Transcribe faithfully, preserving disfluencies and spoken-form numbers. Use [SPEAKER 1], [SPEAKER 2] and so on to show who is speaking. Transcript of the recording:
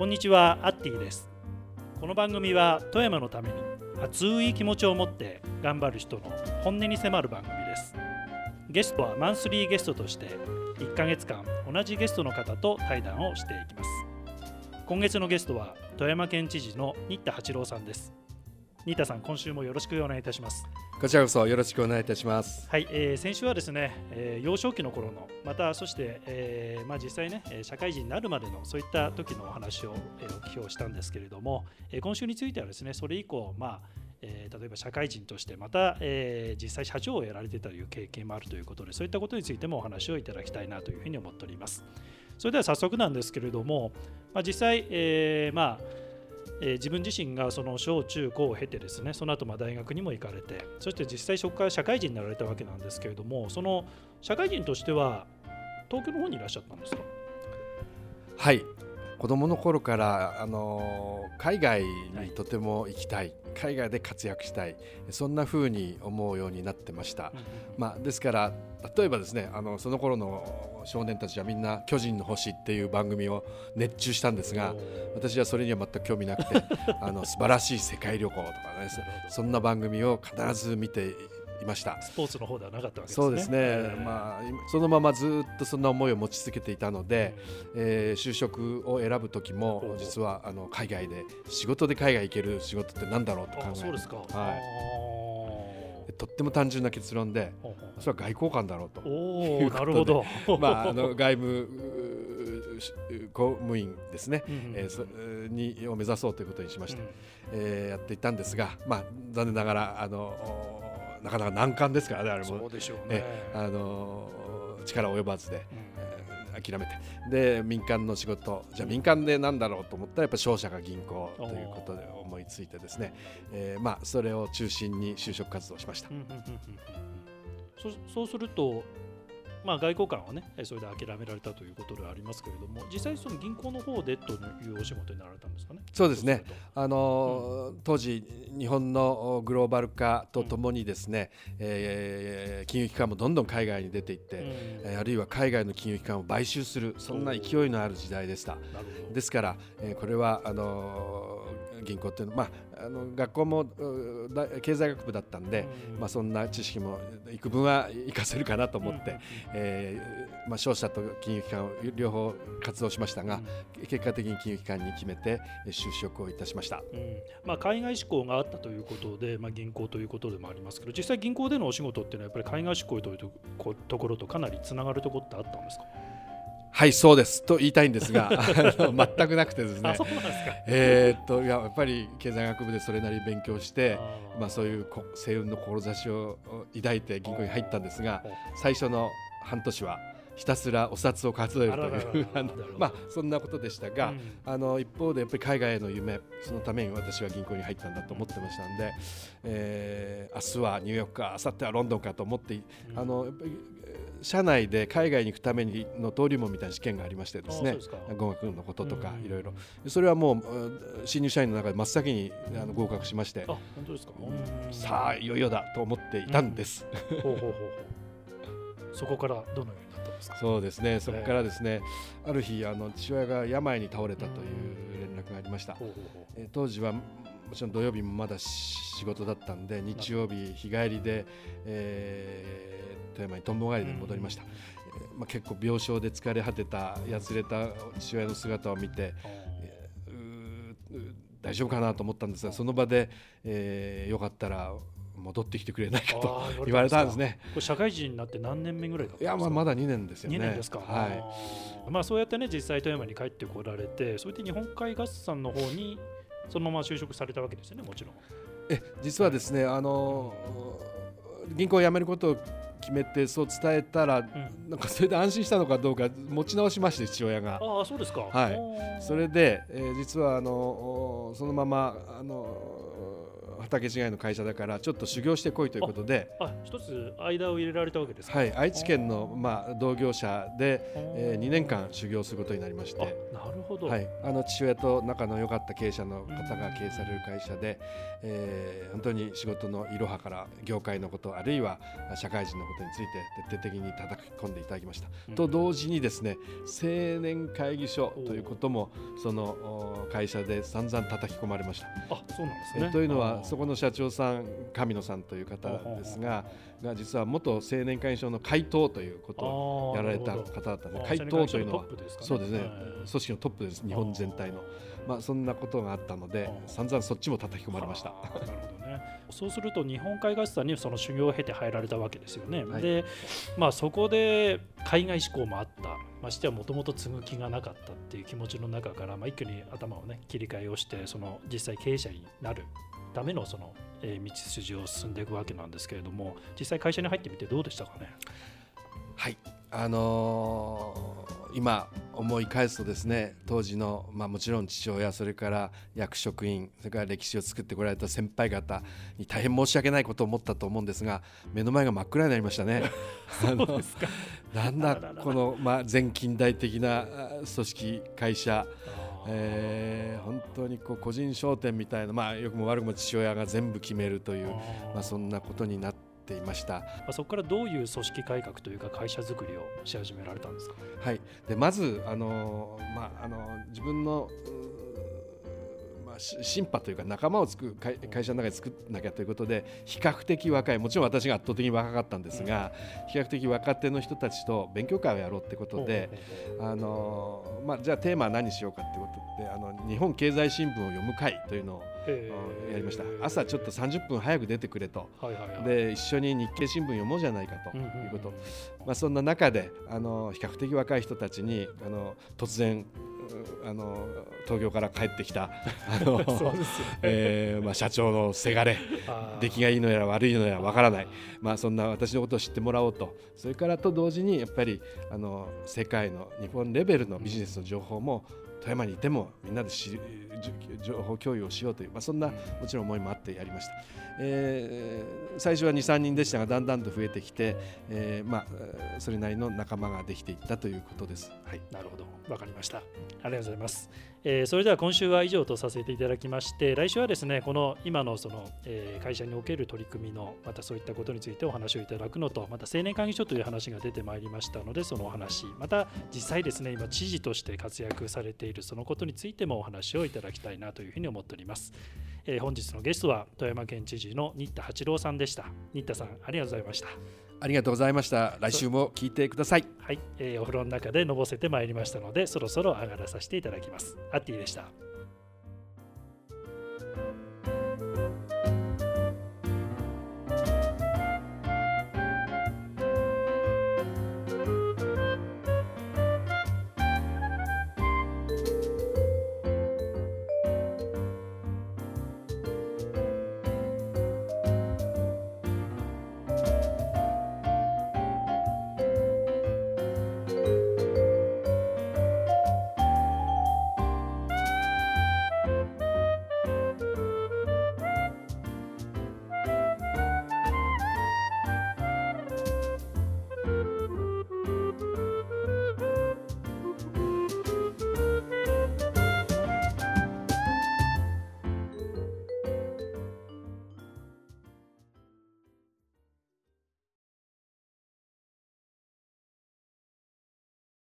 [SPEAKER 1] んにちは、アッティです。この番組は富山のために熱い気持ちを持って頑張る人の本音に迫る番組です。ゲストはマンスリーゲストとしていっかげつかん同じゲストの方と対談をしていきます。今月のゲストは富山県知事の新田八郎さんです。新田さん、今週もよろしくお願いいたします。
[SPEAKER 2] こちらこそよろしくお願いいたします。
[SPEAKER 1] はい、えー、先週はですね、えー、幼少期の頃のまたそして、えーまあ、実際ね社会人になるまでのそういった時のお話を、えー、お聞きをしたんですけれども、えー、今週についてはですねそれ以降、まあえー、例えば社会人としてまた、えー、実際社長をやられていたという経験もあるということで、そういったことについてもお話をいただきたいなというふうに思っております。それでは早速なんですけれども、まあ、実際、えー、まあえー、自分自身がその小中高を経てですね、その後まあ大学にも行かれて、そして実際そこから社会人になられたわけなんですけれども、その社会人としては東京の方にいらっしゃったんですか？
[SPEAKER 2] はい、子供の頃から、あのー、海外にとても行きたい、はい、海外で活躍したい、そんな風に思うようになってました、うんうんうんまあ、ですから例えばですね、あのその頃の少年たちはみんな巨人の星っていう番組を熱中したんですが、私はそれには全く興味なくてあの素晴らしい世界旅行とかねそんな番組を必ず見ていました。
[SPEAKER 1] スポーツの方ではなかったわけですね。
[SPEAKER 2] そうですね、えーまあ、そのままずっとそんな思いを持ち続けていたので、えー、就職を選ぶ時も実はあの海外で仕事で海外行ける仕事って何だろうと考えて、
[SPEAKER 1] そうですか、
[SPEAKER 2] はい、とっても単純な結論で、それは外交官だろうと
[SPEAKER 1] いうことで、なるほど
[SPEAKER 2] まあ、あの外務公務員ですね、うんうんうんえー、そにを目指そうということにしまして、うんえー、やっていたんですが、まあ、残念ながらあのなかなか難関ですからね、あれも
[SPEAKER 1] そうでしょうね、
[SPEAKER 2] あの力及ばずで、うんえー、諦めて、で民間の仕事、じゃあ民間でなんだろうと思ったらやっぱ商社か銀行ということで思いついてですね、えーまあ、それを中心に就職活動をしました、うんうんうんうん、
[SPEAKER 1] そ, そうするとまあ、外交官はねそれで諦められたということではありますけれども、実際その銀行の方でというお仕事になられたんですかね？
[SPEAKER 2] そうですね、あの、うん、当時日本のグローバル化とともにですね、うんえー、金融機関もどんどん海外に出ていって、うん、あるいは海外の金融機関を買収する、そんな勢いのある時代でした。ですから、えー、これはあの銀行っていうのは、まあ、あの学校も経済学部だったんで、うんまあ、そんな知識も幾分は活かせるかなと思って、うんえーまあ、商社と金融機関を両方活動しましたが、うん、結果的に金融機関に決めて就職をいたしました、
[SPEAKER 1] うんまあ、海外志向があったということで、まあ、銀行ということでもありますけど、実際銀行でのお仕事っていうのはやっぱり海外志向というところとかなりつながるところってあったんですか？
[SPEAKER 2] はいそうですと言いたいんですが全くなくてですね、
[SPEAKER 1] あ、そうなんですか。
[SPEAKER 2] えー、っといややっぱり経済学部でそれなりに勉強して、まあ、そういう星雲の志を抱いて銀行に入ったんですが、最初の半年はひたすらお札を数えるというまあそんなことでしたが、うん、あの一方でやっぱり海外への夢、そのために私は銀行に入ったんだと思ってましたので、えー、明日はニューヨークか明後日はロンドンかと思って、うん、あのやっぱり社内で海外に行くためにの登竜門みたいな試験がありましてですね、語学のこととかいろいろ、それはもう新入社員の中で真っ先にあの合格しまして、
[SPEAKER 1] あ、本当ですか。
[SPEAKER 2] さあいよいよだと思っていたんです、
[SPEAKER 1] うん、ほうほうほうほうそこからどのようになったんですか？
[SPEAKER 2] そうですね、そこからですね、ある日あの父親が病に倒れたという連絡がありました。ほうほうほう、え当時はもちろん土曜日もまだ仕事だったんで、日曜日日帰りで、えー富山にとんぼ帰りで戻りました、うんえーまあ、結構病床で疲れ果てたやつれた父親の姿を見て、えー、大丈夫かなと思ったんですが、その場で、えー、よかったら戻ってきてくれないかと言われたんですね。
[SPEAKER 1] これ社会人になって何年目ぐらいだったんですか？
[SPEAKER 2] いや、まあ、まだにねんですよね。
[SPEAKER 1] にねんですか。はい、まあ、そうやってね実際富山に帰ってこられて、そうやって日本海合算の方にそのまま就職されたわけですよね。もちろん
[SPEAKER 2] え実はですね、あの銀行を辞めることを決めてそう伝えたら、うん、なんかそれで安心したのかどうか持ち直しまして、父親が。
[SPEAKER 1] ああ、そうですか。
[SPEAKER 2] はい、それで、えー、実はあのそのままあの畑違いの会社だからちょっと修行してこいということで、
[SPEAKER 1] ああ一つ間を入れられたわけですか。
[SPEAKER 2] はい、愛知県の、まあ、同業者で、えー、にねんかん修行することになりまして、
[SPEAKER 1] なるほど、
[SPEAKER 2] はい、あの父親と仲の良かった経営者の方が経営される会社で、えー、本当に仕事のいろはから業界のことあるいは社会人のことについて徹底的に叩き込んでいただきました、うん、と同時にですね青年会議所ということもその会社で散々叩き込まれました。
[SPEAKER 1] あ、そうなんですね。
[SPEAKER 2] えというのはそこの社長さん神野さんという方ですがが実は元青年会議所の会頭ということをやられた方だったので、会頭というのはそうですね、組織のトップです、日本全体の。まあ、そんなことがあったので散々そっちも叩き込まれました。
[SPEAKER 1] なるほどね。そうすると日本海合さんにその修行を経て入られたわけですよね、はい、で、まあ、そこで海外志向もあった、ましてはもともと継ぐ気がなかったっていう気持ちの中から、まあ、一気に頭をね切り替えをしてその実際経営者になるためのその、えー、道筋を進んでいくわけなんですけれども、実際会社に入ってみてどうでしたかね。
[SPEAKER 2] はい、あのー今思い返すとですね当時の、まあ、もちろん父親それから役職員それから歴史を作ってこられた先輩方に大変申し訳ないことを思ったと思うんですが目の前が真っ暗になりましたね。
[SPEAKER 1] そうですか。
[SPEAKER 2] なんだこの、まあ、前近代的な組織会社、えー、本当にこう個人商店みたいな、まあ、よくも悪くも父親が全部決めるという、まあ、そんなことになっていました。
[SPEAKER 1] そこからどういう組織改革というか会社づくりをし始められたんですか。
[SPEAKER 2] はい、でまずあの、まあ、あの自分の、まあ、シンパというか仲間を作る会, 会社の中で作らなきゃということで比較的若いもちろん私が圧倒的に若かったんですが、うん、比較的若手の人たちと勉強会をやろうということで、あの、まあ、じゃあテーマは何しようかということであの日本経済新聞を読む会というのをやりました。朝ちょっとさんじゅっぷん早く出てくれと、はいはいはい、で一緒に日経新聞読もうじゃないかということ、うんうんうんまあ、そんな中であの比較的若い人たちにあの突然あの東京から帰ってきたあのえーまあ、社長のせがれ出来がいいのやら悪いのやらわからない、まあ、そんな私のことを知ってもらおうとそれからと同時にやっぱりあの世界の日本レベルのビジネスの情報も富山にいてもみんなで知情報共有をしようという、まあ、そんなもちろん思いもあってやりました。えー、最初はにさんにんでしたがだんだんと増えてきて、えーまあ、それなりの仲間ができていったということです。はい、
[SPEAKER 1] なるほど、わかりました。ありがとうございます。えー、それでは今週は以上とさせていただきまして来週はですねこの今のその、えー、会社における取り組みのまたそういったことについてお話をいただくのとまた青年会議所という話が出てまいりましたのでそのお話また実際ですね今知事として活躍されているそのことについてもお話をいただきたいなというふうに思っております。えー、本日のゲストは富山県知事の新田八郎さんでした。新田さんありがとうございました。
[SPEAKER 2] ありがとうございました。来週も聞いてください。
[SPEAKER 1] はい、えー、お風呂の中でのぼせてまいりましたのでそろそろ上がらさせていただきます。アッティでした。